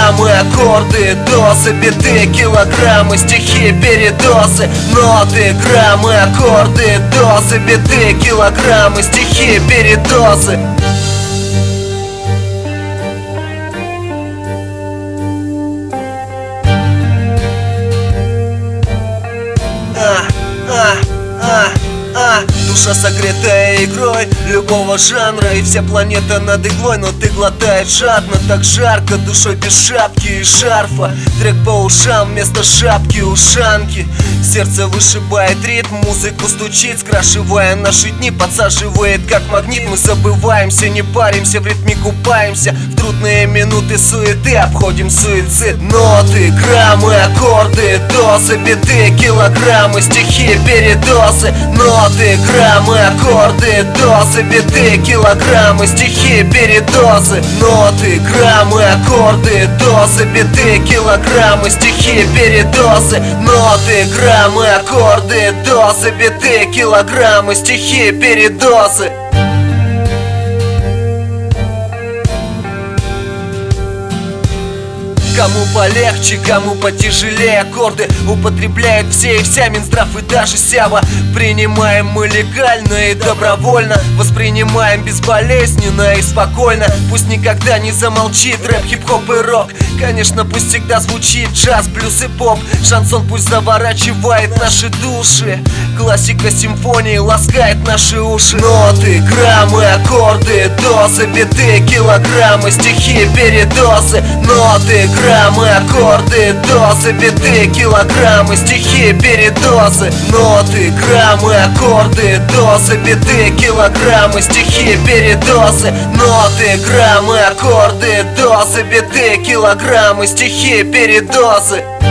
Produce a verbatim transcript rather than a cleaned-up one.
граммы, аккорды, дозы, биты, килограммы, стихи, передозы. Ноты, граммы, аккорды, дозы, биты, килограммы, стихи, передозы. А, а, а, а. Душа согретая игрой любого жанра, и вся планета над иглой, но ты глотаешь жадно, так жарко, душой без шапки и шарфа. Трек по ушам вместо шапки ушанки. Сердце вышибает ритм, музыку стучит, скрашивая наши дни, подсаживает как магнит. Мы забываемся, не паримся, в ритме купаемся, в трудные минуты суеты обходим суицид. Ноты, граммы, аккорды, дозы, биты, килограммы, стихи, передозы. Ноты, граммы, аккорды, дозы, биты, килограммы, стихи, передозы. Ноты, граммы, аккорды, дозы, биты, килограммы, стихи, передозы. Ноты, граммы, аккорды, дозы, биты, килограммы, стихи, передозы. Кому полегче, кому потяжелее, аккорды употребляют все и вся, Минздрав и даже Сява. Принимаем мы легально и добровольно, воспринимаем безболезненно и спокойно. Пусть никогда не замолчит рэп, хип-хоп и рок. Конечно, пусть всегда звучит джаз, блюз и поп. Шансон пусть заворачивает наши души. Классика симфонии ласкает наши уши. Ноты, граммы, аккорды, дозы, биты, килограммы, стихи, передозы. Ноты, граммы, аккорды, дозы, биты, килограммы, стихи, передозы. Ноты, граммы, аккорды, дозы, биты, килограммы, стихи, передозы. Ноты, граммы, аккорды, дозы, биты, килограммы, стихи, передозы.